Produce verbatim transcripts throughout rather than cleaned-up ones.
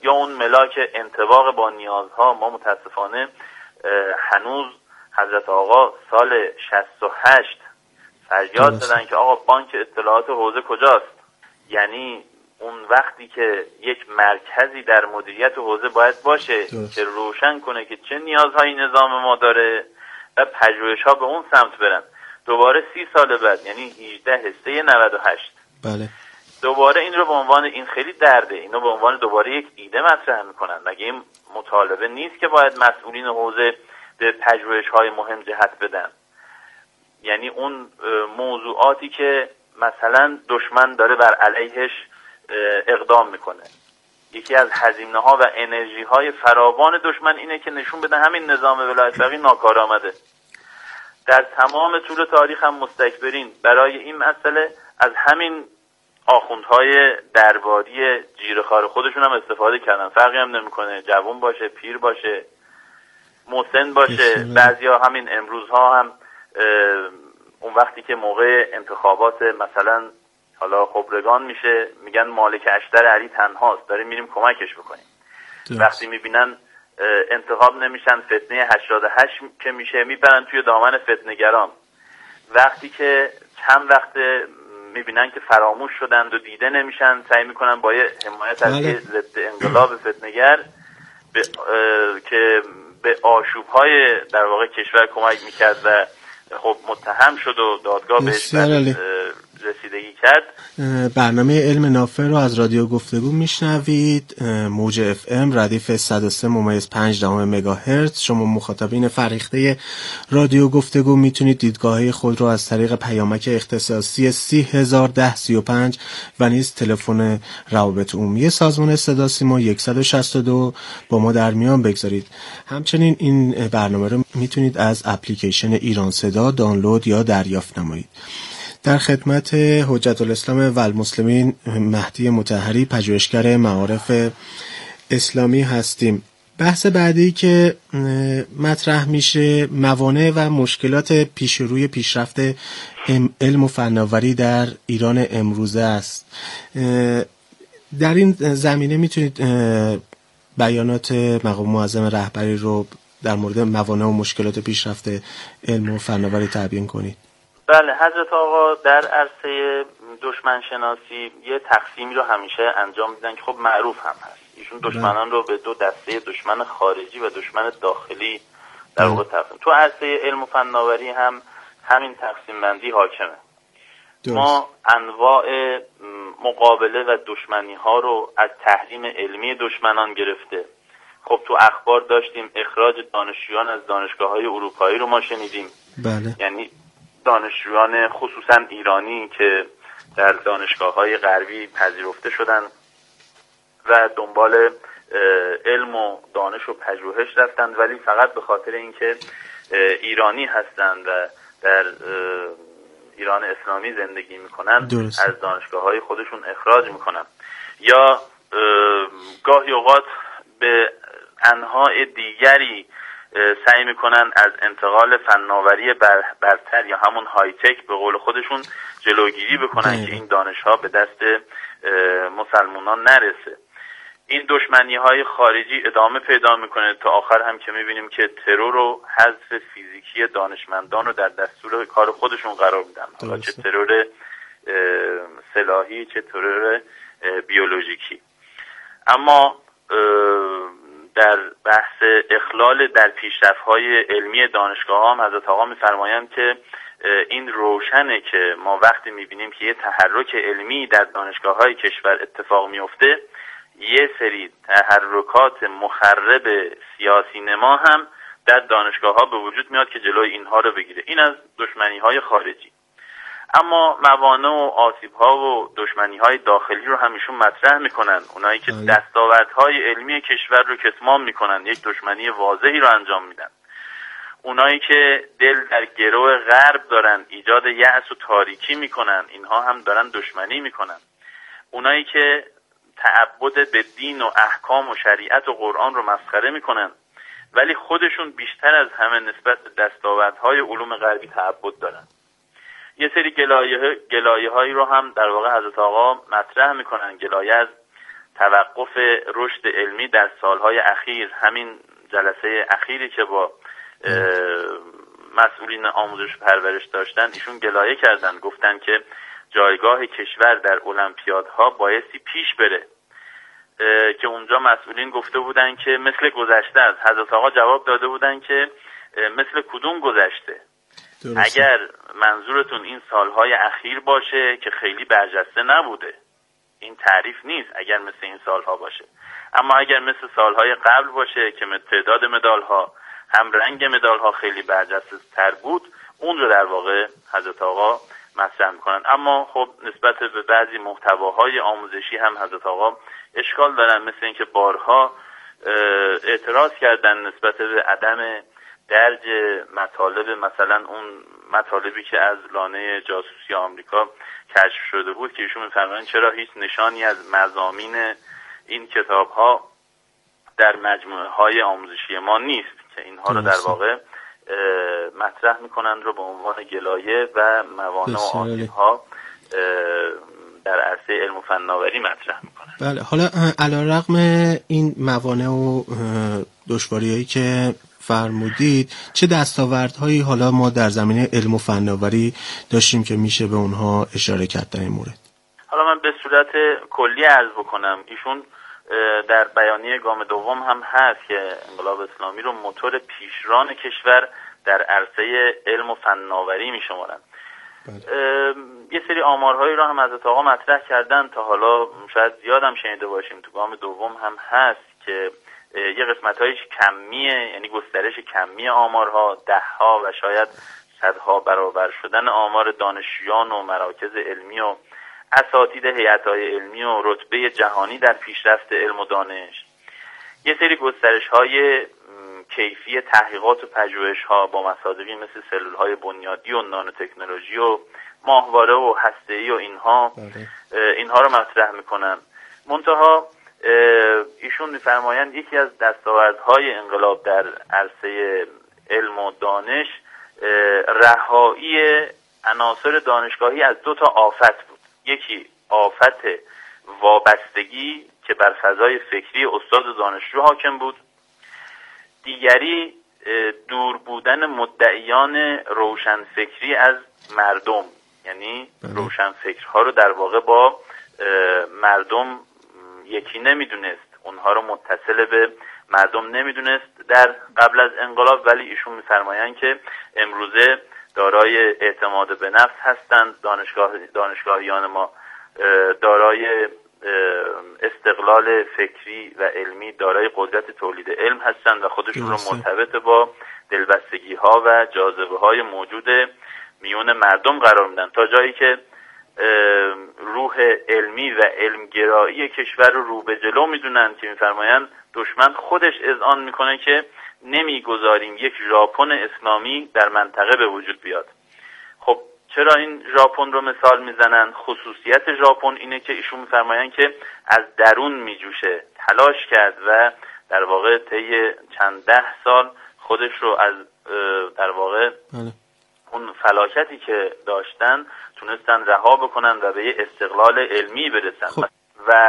یا اون ملاک انطباق با نیازها. ما متاسفانه هنوز حضرت آقا سال شصت و هشت فریاد زدن که آقا بانک اطلاعات حوزه کجاست؟ یعنی اون وقتی که یک مرکزی در مدیریت حوزه باید باشه درست. که روشن کنه که چه نیازهایی نظام ما داره و پژوهش‌ها به اون سمت برن. دوباره سی سال بعد یعنی هجده سه نود و هشت بله دوباره این رو به عنوان این خیلی درده، اینو به عنوان دوباره یک ایده مطرح میکنن. مگه این مطالبه نیست که باید مسئولین حوزه به پژوهش‌های مهم جهت بدن؟ یعنی اون موضوعاتی که مثلا دشمن داره بر علیهش اقدام میکنه، یکی از هزینه‌ها و انرژی‌های فراوان دشمن اینه که نشون بده همین نظام ولایت فقیه ناکارآمده. در تمام طول تاریخ هم مستکبرین برای این مسئله از همین آخوندهای درباری جیره‌خوار خودشون هم استفاده کردن. فرقی هم نمیکنه جوان باشه، پیر باشه، مسن باشه. بعضیا همین امروزها هم اون وقتی که موقع انتخابات مثلا حالا خبرگان میشه میگن مالک اشتر علی تنهاست، داریم میریم کمکش بکنیم. درست. وقتی میبینن انتخاب نمیشن، فتنه هشتاد و هشت که میشه میبرن توی دامن فتنه‌گران. وقتی که چند وقت میبینن که فراموش شدند و دیده نمیشن، سعی میکنن با یه حمایت از یه ضد انقلاب فتنه‌گر که به آشوب‌های در واقع کشور کمک میکرد و خب متهم شد و دادگاه بهش رسیدگی کرد. برنامه علم نافع رو از رادیو گفتگو میشنوید، موج اف ام ردیف صد و سه ممیز پنج دهم مگاهرتز. شما مخاطبین فرهیخته رادیو گفتگو میتونید دیدگاهی خود رو از طریق پیامک اختصاصی سی هزار ده سی و پنج و نیز تلفن روابط عمومی سازمان صدا سیما صد و شصت و دو با ما در میان بگذارید. همچنین این برنامه رو میتونید از اپلیکیشن ایران صدا دانلود یا دریافت نمایید. در خدمت حجت الاسلام و المسلمین مهدی مطهری، پژوهشگر معارف اسلامی هستیم. بحث بعدی که مطرح میشه موانع و مشکلات پیش روی پیشرفت علم و فناوری در ایران امروزه است. در این زمینه میتونید بیانات مقام معظم رهبری رو در مورد موانع و مشکلات پیشرفت علم و فناوری تبیین کنید؟ بله، حضرت آقا در عرصه دشمن شناسی یه تقسیمی رو همیشه انجام میدن که خب معروف هم هست. ایشون دشمنان رو به دو دسته، دشمن خارجی و دشمن داخلی در واقع تقسیم. تو عرصه علم و فناوری هم همین تقسیم بندی حاکمه. درست. ما انواع مقابله و دشمنی ها رو از تحریم علمی دشمنان گرفته. خب تو اخبار داشتیم اخراج دانشجویان از دانشگاه‌های اروپایی رو ما شنیدیم. بله. یعنی دانشجویان خصوصا ایرانی که در دانشگاه‌های غربی پذیرفته شدن و دنبال علم و دانش و پژوهش رفتند، ولی فقط به خاطر اینکه ایرانی هستند و در ایران اسلامی زندگی میکنن درست. از دانشگاه‌های خودشون اخراج میکنن. یا گاهی اوقات به انواع دیگری سعی میکنن از انتقال فناوری بر برتر یا همون های تک به قول خودشون جلوگیری بکنن ده. که این دانش‌ها به دست مسلمانان نرسه. این دشمنی های خارجی ادامه پیدا میکنه تا آخر هم که میبینیم که ترور و حذف فیزیکی دانشمندان رو در دستور کار خودشون قرار میدن، حالا چه ترور سلاحی چه ترور بیولوژیکی. اما در بحث اخلال در پیشرفت‌های علمی دانشگاه‌ها هم حضرت آقا می‌فرمایند که این روشنه که ما وقتی می‌بینیم که یه تحرک علمی در دانشگاه‌های کشور اتفاق میفته، یه سری تحرکات مخرب سیاسی نما هم در دانشگاه‌ها به وجود میاد که جلوی اینها رو بگیره. این از دشمنی‌های خارجی. اما موانع و آسیب‌ها و دشمنی‌های داخلی رو همیشون مطرح میکنن. اونایی که دستاوردهای علمی کشور رو کتمان میکنن یک دشمنی واضحی رو انجام میدن. اونایی که دل در گرو غرب دارن ایجاد یأس و تاریکی میکنن، اینها هم دارن دشمنی میکنن. اونایی که تعبد به دین و احکام و شریعت و قرآن رو مسخره میکنن ولی خودشون بیشتر از همه نسبت به دستاوردهای علوم غربی تعبد دارن. یه سری گلایه گلایه هایی رو هم در واقع حضرت آقا مطرح میکنن، گلایه از توقف رشد علمی در سالهای اخیر، همین جلسه اخیری که با مسئولین آموزش و پرورش داشتن، ایشون گلایه کردن، گفتن که جایگاه کشور در المپیادها بایستی پیش بره، که اونجا مسئولین گفته بودن که مثل گذشته است. حضرت آقا جواب داده بودن که مثل کدوم گذشته؟ درسته. اگر منظورتون این سالهای اخیر باشه که خیلی برجسته نبوده، این تعریف نیست اگر مثل این سالها باشه، اما اگر مثل سالهای قبل باشه که تعداد مدالها هم رنگ مدالها خیلی برجسته تر بود، اون رو در واقع حضرت آقا مطرح میکنن. اما خب نسبت به بعضی محتواهای آموزشی هم حضرت آقا اشکال دارن، مثل اینکه بارها اعتراض کردن نسبت به عدم درج مطالب، مثلا اون مطالبی که از لانه جاسوسی آمریکا کشف شده بود که ایشون میفرمایند چرا هیچ نشانی از مضامین این کتاب‌ها در مجموعه های آموزشی ما نیست، که اینها رو در واقع مطرح میکنند رو به عنوان گلایه و موانع و آسیب‌ها در عرصه علم و فناوری مطرح میکنند. بله، حالا علیرغم این موانع و دشواری‌هایی که فرمودید، چه دستاوردهایی حالا ما در زمینه علم و فناوری داشتیم که میشه به اونها اشاره کرد در این مورد؟ حالا من به صورت کلی عرض بکنم، ایشون در بیانیه گام دوم هم هست که انقلاب اسلامی رو موتور پیشران کشور در عرصه علم و فناوری میشمارن. یه سری آمارهایی رو هم حضرت آقا مطرح کردن، تا حالا شاید زیاد هم شنیده باشیم، تو گام دوم هم هست که یه قسمت‌هایش کمیه، یعنی گسترش کمی آمارها، ده‌ها و شاید صدها برابر شدن آمار دانشجویان و مراکز علمی و اساتید هیئت‌های علمی و رتبه جهانی در پیشرفت علم و دانش. یه سری گسترش‌های کیفی تحقیقات و پژوهش‌ها با مصادیقی مثل سلول‌های بنیادی و نانوتکنولوژی و ماهواره و هسته‌ای و اینها اینها رو مطرح می‌کنن. منتها ایشون می‌فرمایند یکی از دستاوردهای انقلاب در عرصه علم و دانش رهایی عناصر دانشگاهی از دو تا آفت بود. یکی آفت وابستگی که بر فضای فکری استاد و دانشجو حاکم بود، دیگری دور بودن مدعیان روشنفکری از مردم، یعنی روشنفکرها رو در واقع با مردم یکی نمیدونست، اونها رو متصل به مردم نمیدونست در قبل از انقلاب، ولی ایشون میفرمایند که امروزه دارای اعتماد به نفس هستند، دانشگاه دانشگاهیان ما دارای استقلال فکری و علمی، دارای قدرت تولید علم هستند و خودشون رو مرتبط با دلبستگی ها و جاذبه های موجود میون مردم قرار میدن، تا جایی که روح علمی و علمگرایی کشور رو رو به جلو میدونن که میفرمایند دشمن خودش اذعان میکنه که نمیگذاریم یک ژاپن اسلامی در منطقه به وجود بیاد. خب چرا این ژاپن رو مثال میزنن؟ خصوصیت ژاپن اینه که ایشون میفرمایند که از درون میجوشه، تلاش کرد و در واقع طی چند ده سال خودش رو از در واقع بله. اون فلاکتی که داشتن تونستن رها بکنن و به یه استقلال علمی برسن. خب. و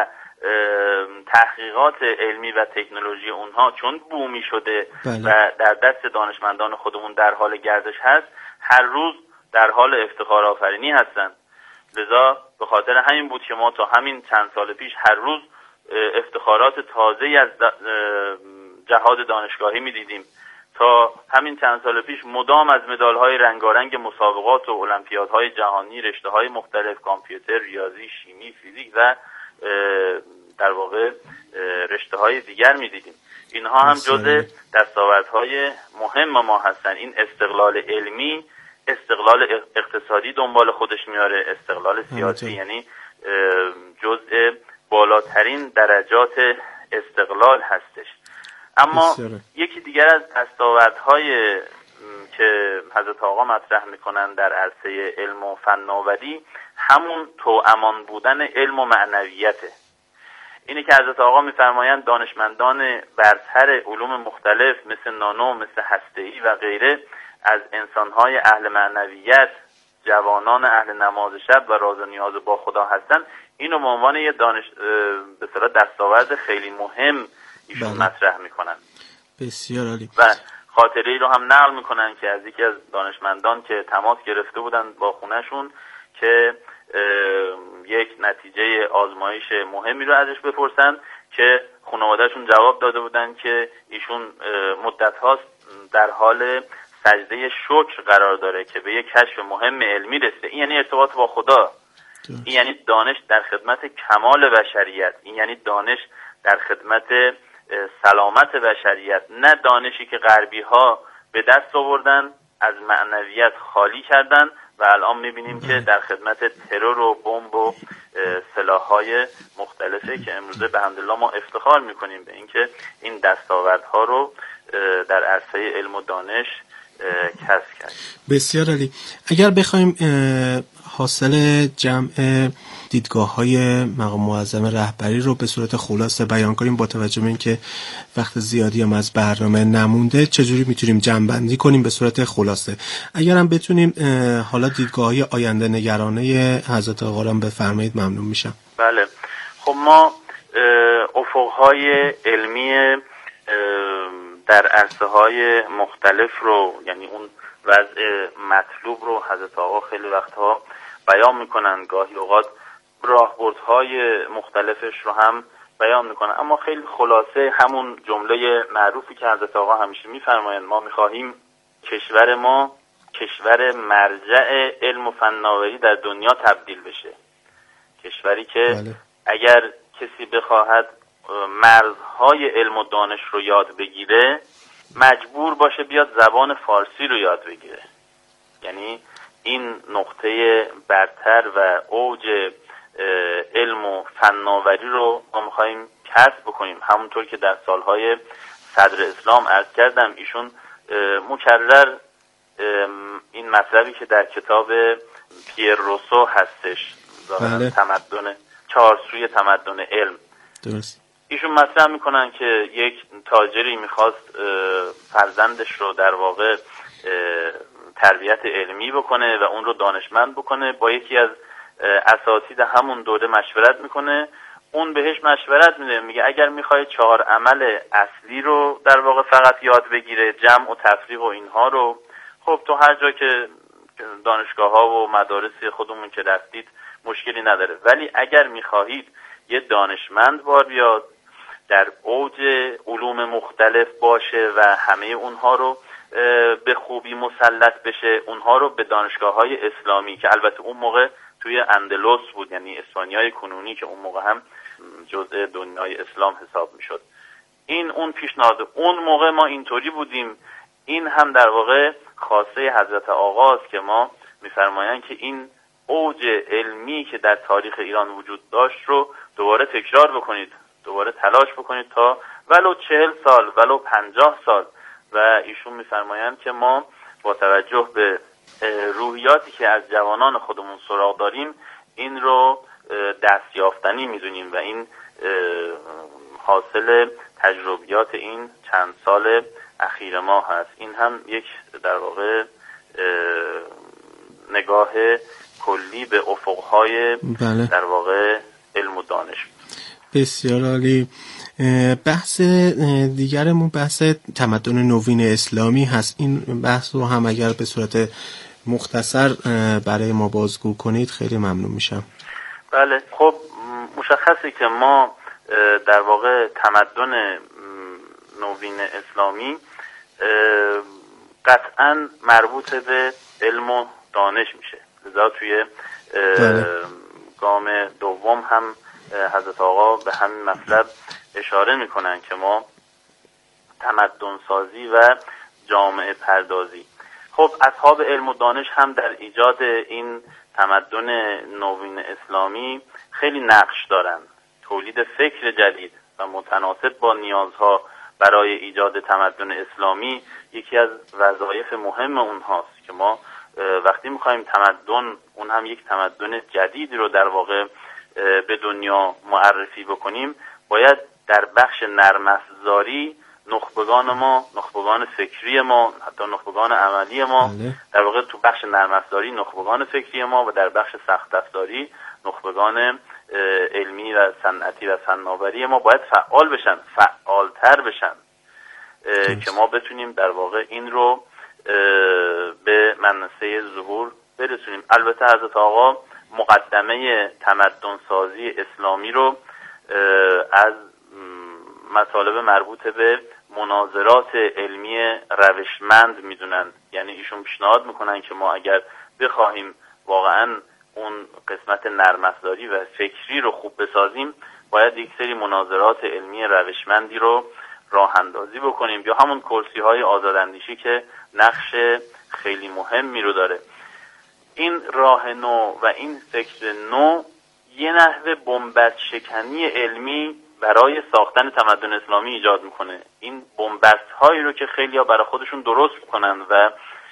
تحقیقات علمی و تکنولوژی اونها چون بومی شده بله. و در دست دانشمندان خودمون در حال گردش هست، هر روز در حال افتخار آفرینی هستن. لذا به خاطر همین بود که ما تا همین چند سال پیش هر روز افتخارات تازه‌ای از جهاد دانشگاهی می‌دیدیم. تا همین چند سال پیش مدام از مدال‌های رنگارنگ مسابقات و المپیادهای جهانی، رشته‌های مختلف، کامپیوتر، ریاضی، شیمی، فیزیک و در واقع رشته‌های دیگر می‌دیدیم. اینها هم جزء دستاوردهای مهم ما هستن. این استقلال علمی، استقلال اقتصادی دنبال خودش میاره، استقلال سیاسی، یعنی جزء بالاترین درجات استقلال هستش. اما بسیاره. یکی دیگر از دستاوردهای که حضرت آقا مطرح میکنن در عرصه علم و فناوری همون توامان بودن علم و معنویته. اینی که حضرت آقا میفرمایند دانشمندان برتر علوم مختلف مثل نانو، مثل هسته‌ای و غیره از انسانهای اهل معنویت، جوانان اهل نماز شب و راز و نیاز با خدا هستند. اینو به عنوان یه دانش به اصطلاح دستاورد خیلی مهم ایشون بله. مطرح میکنن. بسیار عالی. و خاطره‌ای رو هم نقل میکنن که از یکی از دانشمندان که تماس گرفته بودن با خونهشون که یک نتیجه آزمایش مهمی رو ازش بپرسن که خانواده‌شون جواب داده بودن که ایشون مدت هاست در حال سجده شکر قرار داره که به یک کشف مهم علمی رسیده. این یعنی ارتباط با خدا، این یعنی دانش در خدمت کمال بشریت، این یعنی دانش در خدمت سلامت بشریت، نه دانشی که غربی ها به دست آوردن از معنویت خالی کردن و الان میبینیم که در خدمت ترور و بمب و سلاح‌های مختلفه که امروزه به حمدالله ما افتخار میکنیم به اینکه این دستاوردها رو در عرصه علم و دانش کسب کرد. بسیار عالی. اگر بخوایم حاصل جمع دیدگاه‌های مقام معظم رهبری رو به صورت خلاصه بیان کنیم با توجه به اینکه وقت زیادی هم از برنامه نمونده، چجوری میتونیم جمع‌بندی کنیم به صورت خلاصه؟ اگر هم بتونیم حالا دیدگاه‌های آینده نگرانه حضرت آقا رو بفرمایید ممنون میشم. بله، خب ما افق‌های علمی در عرصه‌های مختلف رو، یعنی اون وضع مطلوب رو حضرت آقا خیلی وقتها بیان میکنن، گاهی اوقات راهبردهای مختلفش رو هم بیان میکنن، اما خیلی خلاصه همون جمله معروفی که حضرت آقا همیشه میفرمایند، ما میخواهیم کشور ما کشور مرجع علم و فناوری در دنیا تبدیل بشه، کشوری که بله. اگر کسی بخواهد مرزهای علم و دانش رو یاد بگیره مجبور باشه بیاد زبان فارسی رو یاد بگیره. یعنی این نقطه برتر و اوج علم و فناوری رو ما میخواییم کسب بکنیم. همونطور که در سالهای صدر اسلام عرض کردم، ایشون مکرر این مطلبی که در کتاب پیر روسو هستش، بله. تمدن چهارسوی تمدن علم، درست. ایشون مطرح میکنن که یک تاجری میخواست فرزندش رو در واقع تربیت علمی بکنه و اون رو دانشمند بکنه، با یکی از اساتید همون دوره مشورت میکنه، اون بهش مشورت میده، میگه اگر میخوای چهار عمل اصلی رو در واقع فقط یاد بگیره، جمع و تفریق و اینها رو، خب تو هر جا که دانشگاه ها و مدارس خودمون که رفتید مشکلی نداره، ولی اگر میخواهید یه دانشمند بار بیاد در اوج علوم مختلف باشه و همه اونها رو به خوبی مسلط بشه، اونها رو به دانشگاه‌های اسلامی که البته اون موقع توی اندلس بود، یعنی اسپانیای کنونی که اون موقع هم جزء دنیای اسلام حساب میشد، این اون پیشنهاد اون موقع ما اینطوری بودیم. این هم در واقع خاصه حضرت آقاست که ما میفرمایند که این اوج علمی که در تاریخ ایران وجود داشت رو دوباره تکرار بکنید، دوباره تلاش بکنید تا ولو چهل سال ولو پنجاه سال. و ایشون میفرمایند که ما با توجه به روحیاتی که از جوانان خودمون سراغ داریم این رو دستیافتنی میدونیم و این حاصل تجربیات این چند سال اخیر ما هست. این هم یک در واقع نگاه کلی به افقهای بله. در واقع علم و دانش. بسیار عالی. بحث دیگرمون بحث تمدن نوین اسلامی هست. این بحث رو هم اگر به صورت مختصر برای ما بازگو کنید خیلی ممنون میشم. بله، خب مشخصه که ما در واقع تمدن نوین اسلامی قطعا مربوط به علم و دانش میشه، لذا توی گام دوم هم حضرت آقا به همین مطلب اشاره میکنن که ما تمدن سازی و جامعه پردازی، خب اصحاب علم و دانش هم در ایجاد این تمدن نوین اسلامی خیلی نقش دارن. تولید فکر جدید و متناسب با نیازها برای ایجاد تمدن اسلامی یکی از وظایف مهم اونهاست که ما وقتی میخوایم تمدن، اون هم یک تمدن جدید رو در واقع به دنیا معرفی بکنیم، باید در بخش نرم افزاری نخبگان ما، نخبگان فکری ما، حتی نخبگان عملی ما، در واقع تو بخش نرم افزاری نخبگان فکری ما و در بخش سخت افزاری نخبگان علمی و صنعتی و فناوری ما باید فعال بشن، فعالتر بشن که ما بتونیم در واقع این رو به منصه ظهور برسونیم. البته حضرت آقا مقدمه تمدن سازی اسلامی رو از مطالب مربوط به مناظرات علمی روشمند میدونن، یعنی ایشون پیشنهاد میکنن که ما اگر بخواهیم واقعا اون قسمت نرم افزاری و فکری رو خوب بسازیم باید یک سری مناظرات علمی روشمندی رو راه اندازی بکنیم، یا همون کرسی های آزاداندیشی که نقش خیلی مهمی رو داره. این راه نو و این فکر نو یه نحوه بنبست شکنی علمی برای ساختن تمدن اسلامی ایجاد میکنه. این بنبست هایی رو که خیلی ها برای خودشون درست میکنن و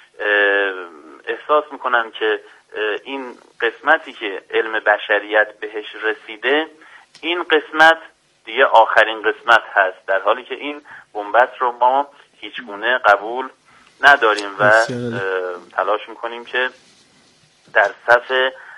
احساس میکنن که این قسمتی که علم بشریت بهش رسیده این قسمت دیگه آخرین قسمت هست، در حالی که این بنبست رو ما هیچ گونه قبول نداریم و تلاش میکنیم که در صف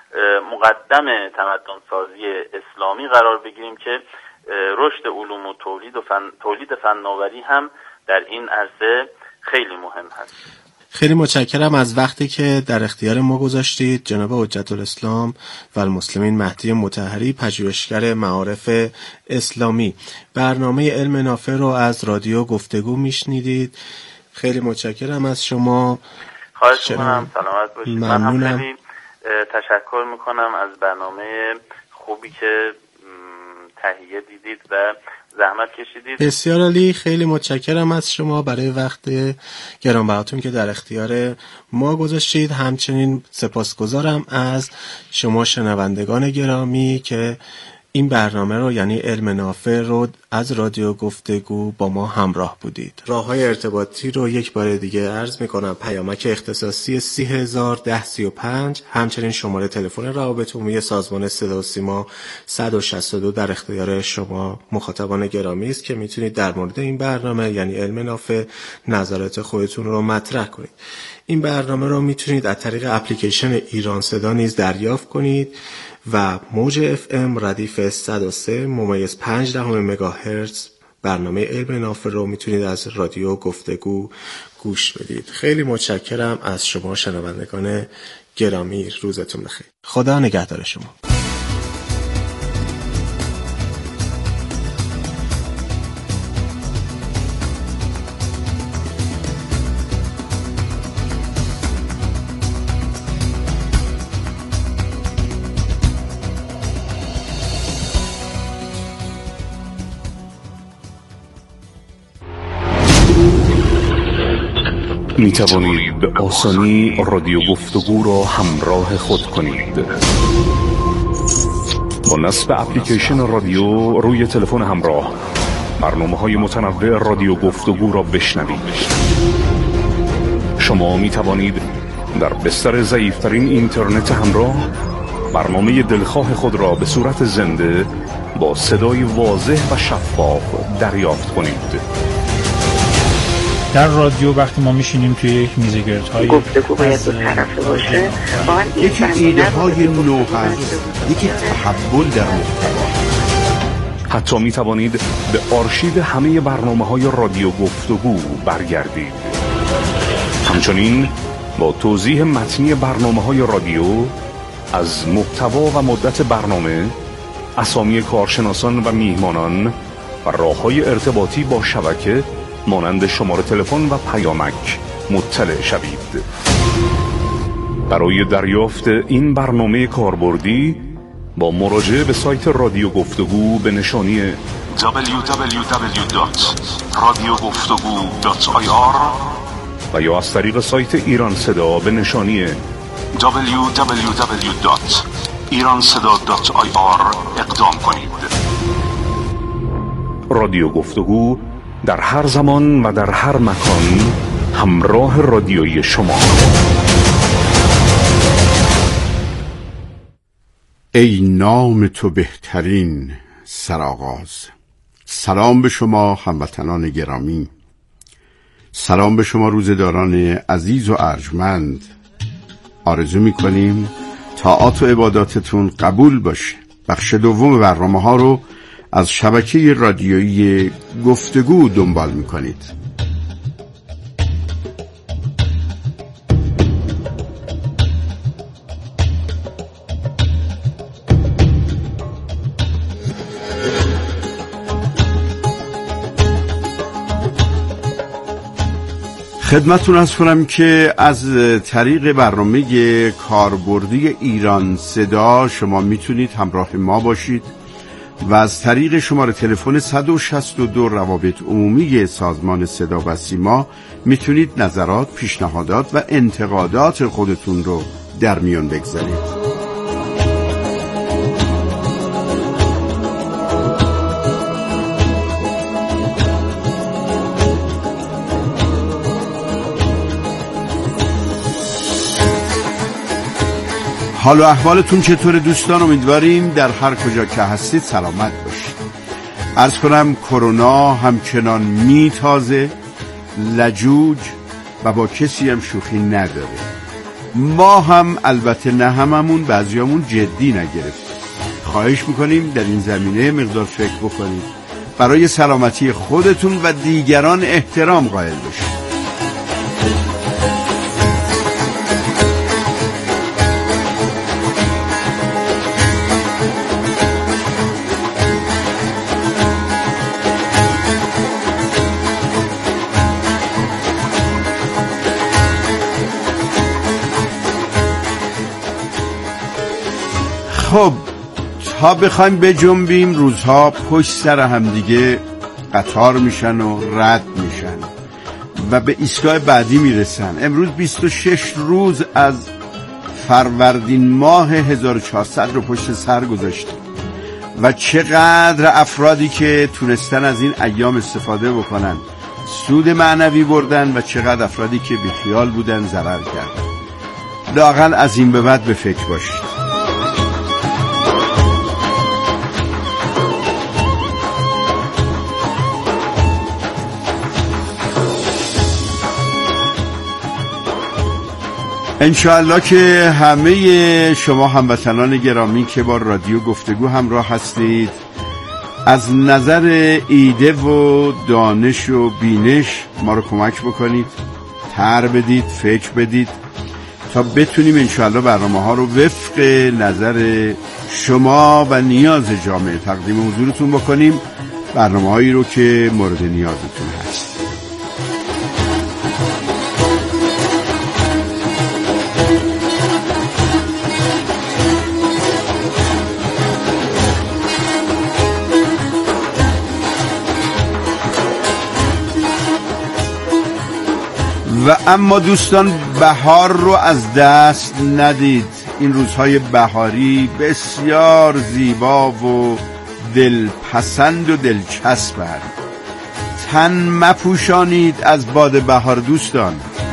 مقدم تمدن سازی اسلامی قرار بگیریم که رشد علوم و تولید و فن، تولید فناوری هم در این عرصه خیلی مهم هست. خیلی متشکرم از وقتی که در اختیار ما گذاشتید جناب حجت الاسلام و المسلمین مهدی مطهری، پژوهشگر معارف اسلامی. برنامه علم نافع رو از رادیو گفتگو میشنیدید. خیلی متشکرم از شما. خواهش می‌کنم، سلامت باشید. من هم خیلی تشکر میکنم از برنامه خوبی که تهیه دیدید و زحمت کشیدید. بسیار عالی، خیلی متشکرم از شما برای وقت گرانبهاتون که در اختیار ما گذاشتید. همچنین سپاسگزارم از شما شنوندگان گرامی که این برنامه رو یعنی علم نافع رو از رادیو گفتگو با ما همراه بودید. راه‌های ارتباطی رو یک بار دیگه عرض می‌کنم: پیامک اختصاصی سی هزار ده سی و پنج، همچنین شماره تلفن روابط عمومی سازمان صدا و سیما صد و شصت و دو در اختیار شما مخاطبان گرامی است که میتونید در مورد این برنامه یعنی علم نافع نظرات خودتون رو مطرح کنید. این برنامه رو میتونید از طریق اپلیکیشن ایران صدا نیز دریافت کنید و موج اف ام ردیف صد و سه ممیز پنج دهم مگاهرتز برنامه علم نافع رو میتونید از رادیو گفتگو گوش بدید. خیلی متشکرم از شما شنوندگان گرامی. روزتون بخیر. خدا نگهدار شما. می توانید به آسانی رادیو گفتگو را همراه خود کنید. با نصب اپلیکیشن رادیو روی تلفن همراه برنامه‌های متنوع رادیو گفتگو را بشنوید. شما می توانید در بستر ضعیف‌ترین اینترنت همراه برنامه دلخواه خود را به صورت زنده با صدای واضح و شفاف دریافت کنید. در رادیو وقتی ما میشینیم توی یک میز گردهای گفتگو باید دو طرفه باشه، یکی ایده های نو هست، یکی تحول در محتوا. حتی می توانید به آرشیو همه برنامه‌های رادیو گفتگو برگردید. همچنین با توضیح متنی برنامه‌های رادیو از محتوا و مدت برنامه، اسامی کارشناسان و میهمانان و راه‌های ارتباطی با شبکه مانند شماره تلفن و پیامک مطلع شوید. برای دریافت این برنامه کاربردی با مراجعه به سایت رادیو گفتگو به نشانی دبلیو دبلیو دبلیو دات رادیو گفتگو دات آی آر و یا از طریق سایت ایران صدا به نشانی دبلیو دبلیو دبلیو دات ایران صدا دات آی آر اقدام کنید. رادیو گفتگو در هر زمان و در هر مکان همراه رادیویی شما. ای نام تو بهترین سرآغاز. سلام به شما هموطنان گرامی، سلام به شما روزداران عزیز و ارجمند. آرزو می‌کنیم طاعات و عباداتتون قبول باشه. بخش دوم برنامه ها رو از شبکه رادیویی گفتگو دنبال میکنید. خدمتتون عرض کنم که از طریق برنامه کاربردی ایران صدا شما میتونید همراه ما باشید و از طریق شماره تلفن صد و شصت و دو روابط عمومی سازمان صدا و سیما میتونید نظرات، پیشنهادات و انتقادات خودتون رو در میان بگذارید. حال و احوالتون چطور دوستان؟ امیدواریم در هر کجا که هستید سلامت باشید. عرض کنم کرونا همچنان میتازه، لجوج و با کسی هم شوخی نداره. ما هم البته نه هممون، بعضیامون جدی نگرفتیم. خواهش میکنیم در این زمینه مقدار فکر بکنید، برای سلامتی خودتون و دیگران احترام قائل باشید. خب تا بخوایم بجنبیم روزها پشت سر هم دیگه قطار میشن و رد میشن و به ایستگاه بعدی میرسن. امروز بیست و شش روز از فروردین ماه هزار و چهارصد رو پشت سر گذاشتیم و چقدر افرادی که تونستن از این ایام استفاده بکنن سود معنوی بردن و چقدر افرادی که بیخیال بودن ضرر کردن. لااقل از این به بعد به فکر باشید. انشاءالله که همه شما هموطنان گرامی که با رادیو گفتگو همراه هستید از نظر ایده و دانش و بینش ما رو کمک بکنید، طرح بدید، فکر بدید تا بتونیم انشاءالله برنامه ها رو وفق نظر شما و نیاز جامعه تقدیم حضورتون بکنیم، برنامه هایی رو که مورد نیازتون هست. و اما دوستان بهار رو از دست ندید. این روزهای بهاری بسیار زیبا و دلپسند و دلچسبند. تن مپوشانید از باد بهار دوستان.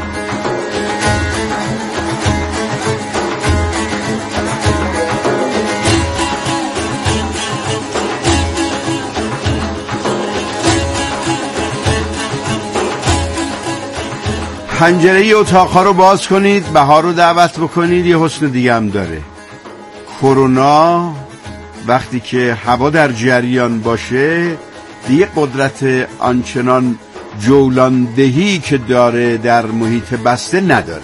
پنجره اتاقها رو باز کنید، بهار رو دعوت بکنید. یه حسن دیگه هم داره، کرونا وقتی که هوا در جریان باشه دیگه قدرت آنچنان جولاندهی که داره در محیط بسته نداره.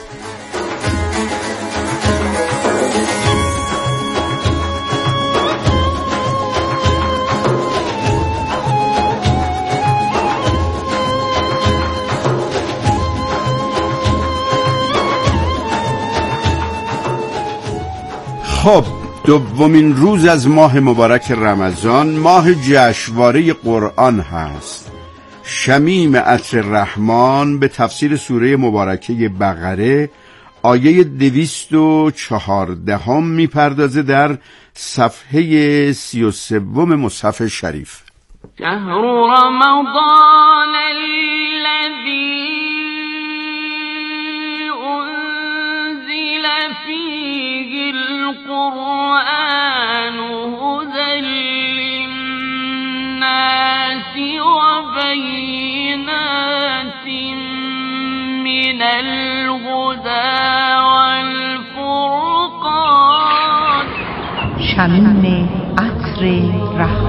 خب دومین روز از ماه مبارک رمضان، ماه جشنواره قرآن هست. شمیم عطر رحمان به تفسیر سوره مبارکه بقره آیه دویست و چهاردهم میپردازه در صفحه سی و سوم مصحف شریف. شهر رمضان الذی انزل فیه القرآن هدی للناس و بینات من الهدی والفرقان. شمیم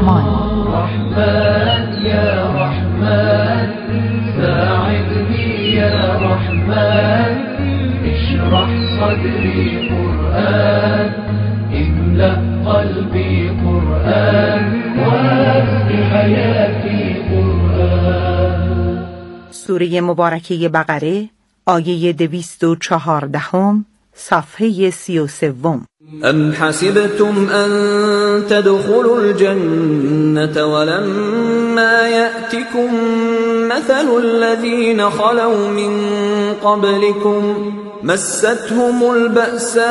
رحمان. رحمن یا رحمن ساعدنی یا رحمن اشرح صدری قرآن املأ قلبی قرآن واسق حیاتی قرآن. سوره مبارکه بقره آیه دویست و چهاردهم صفحه سی و سوم. ام حسبتم ان تدخلوا الجنة ولما يأتكم مثل الذين خلوا من قبلكم مستهم البأساء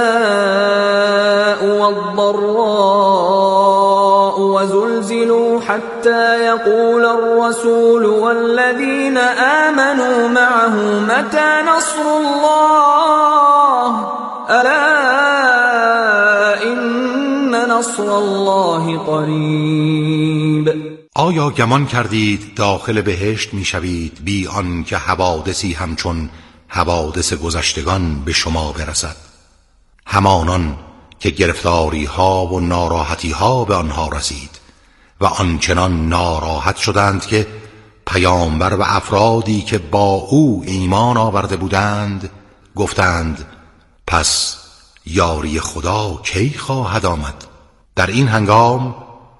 والضراء وزلزلوا حتى يقول الرسول والذين آمنوا معه متى نصر الله ألا إن نصر الله قریب. آیا گمان کردید داخل بهشت می شوید بی آن که حوادثی همچون حوادث گذشتگان به شما برسد؟ همانان که گرفتاری ها و ناراحتی ها به آنها رسید و آنچنان ناراحت شدند که پیامبر و افرادی که با او ایمان آورده بودند گفتند پس یاری خدا کی خواهد آمد؟ در این هنگام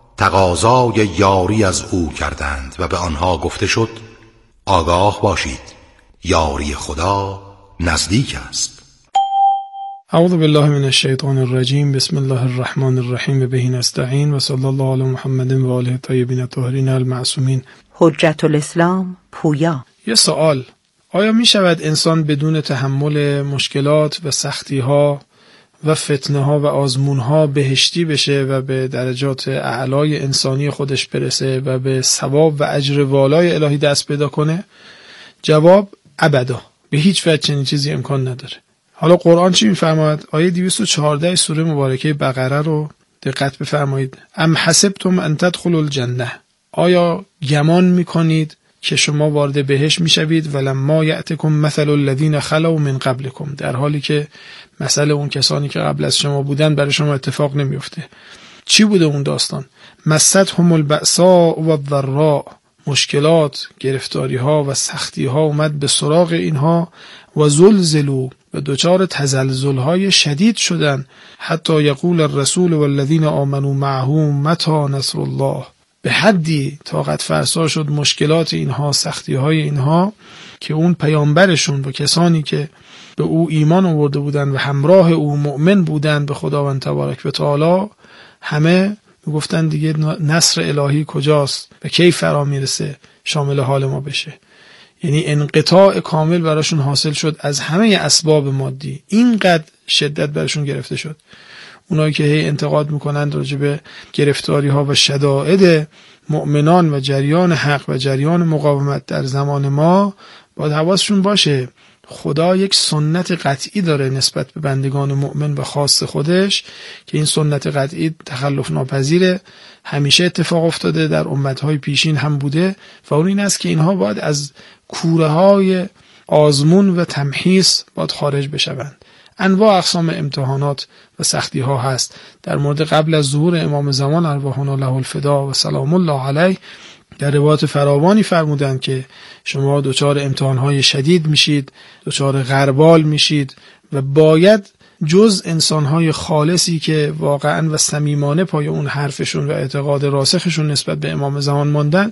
تقاضای یاری از او کردند و به آنها گفته شد آگاه باشید یاری خدا نزدیک است. اعوذ بالله من الشیطان الرجیم. بسم الله الرحمن الرحیم و به نستعین و صلی الله علی محمد و آله الطیبین الطاهرین المعصومین. حجت الاسلام پویا. یه سوال، آیا می شود انسان بدون تحمل مشکلات و سختی ها و فتنه ها و آزمون ها بهشتی بشه و به درجات اعلای انسانی خودش برسه و به ثواب و اجر والای الهی دست پیدا کنه؟ جواب ابدا، به هیچ وجه چنین چیزی امکان نداره. حالا قرآن چی میفرماید؟ آیه دویست و چهارده سوره مبارکه بقره رو دقت بفرمایید. ام حسبتم ان تدخلوا الجنه، آیا گمان میکنید که شما وارد بهشت میشوید ولما یأتکم مثل الذین خلوا من قبلکم، در حالی که مثل اون کسانی که قبل از شما بودن برای شما اتفاق نمیفته. چی بوده اون داستان؟ مستهم البأساء و الضراء، مشکلات، گرفتاری ها و سختی ها اومد به سراغ اینها و زلزلوا، و دچار تزلزل های شدید شدن، حتی یقول الرسول والذین آمنوا معه متی نصر الله، به حدی طاقت فرسا شد مشکلات اینها، سختی های اینها که اون پیامبرشون و کسانی که به او ایمان آورده بودن و همراه او مؤمن بودن به خداوند تبارک و تعالی، همه گفتن دیگه نصر الهی کجاست و کی فرا میرسه شامل حال ما بشه. یعنی انقطاع کامل براشون حاصل شد از همه اسباب مادی، اینقدر شدت براشون گرفته شد. اونایی که هی انتقاد میکنند راجع به گرفتاری ها و شدائد مؤمنان و جریان حق و جریان مقاومت در زمان ما، باید حواسشون باشه خدا یک سنت قطعی داره نسبت به بندگان مؤمن و خاص خودش که این سنت قطعی تخلف ناپذیره، همیشه اتفاق افتاده، در امتهای پیشین هم بوده و اون این است که اینها باید از کوره های آزمون و تمحیص باید خارج بشوند. انواع اقسام امتحانات و سختی ها هست. در مورد قبل از ظهور امام زمان ارواحنا له الفدا و سلام الله علیه در روایات فراوانی فرمودند که شما دچار امتحانهای شدید میشید، دچار غربال میشید و باید جز انسانهای خالصی که واقعا و صمیمانه پای اون حرفشون و اعتقاد راسخشون نسبت به امام زمان ماندن،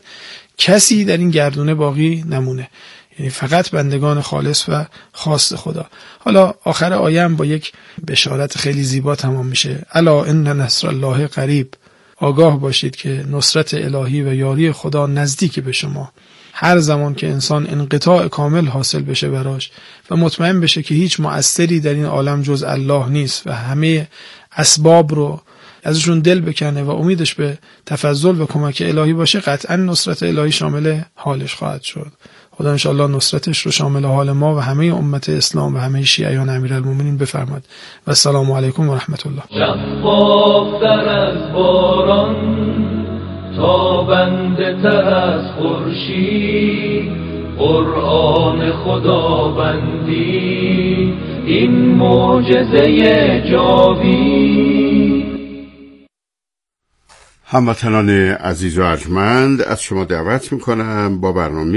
کسی در این گردونه باقی نمونه. یعنی فقط بندگان خالص و خاص خدا. حالا آخر آیه هم با یک بشارت خیلی زیبا تمام میشه. الا ان نصر الله قریب، آگاه باشید که نصرت الهی و یاری خدا نزدیک به شما. هر زمان که انسان انقطاع کامل حاصل بشه براش و مطمئن بشه که هیچ مؤثری در این عالم جز الله نیست و همه اسباب رو ازشون دل بکنه و امیدش به تفضل و کمک الهی باشه، قطعا نصرت الهی شامل حالش خواهد شد. خدا انشاءالله نصرتش رو شامل حال ما و همه امت اسلام و همه شیعیان امیرالمومنین بفرماد. و السلام علیکم و رحمت الله. شفافتر از باران، تابنده تر از خورشید، قرآن خداوندی این معجزه جاوید. هموطنان عزیز و ارجمند، از شما دعوت میکنم با برنامه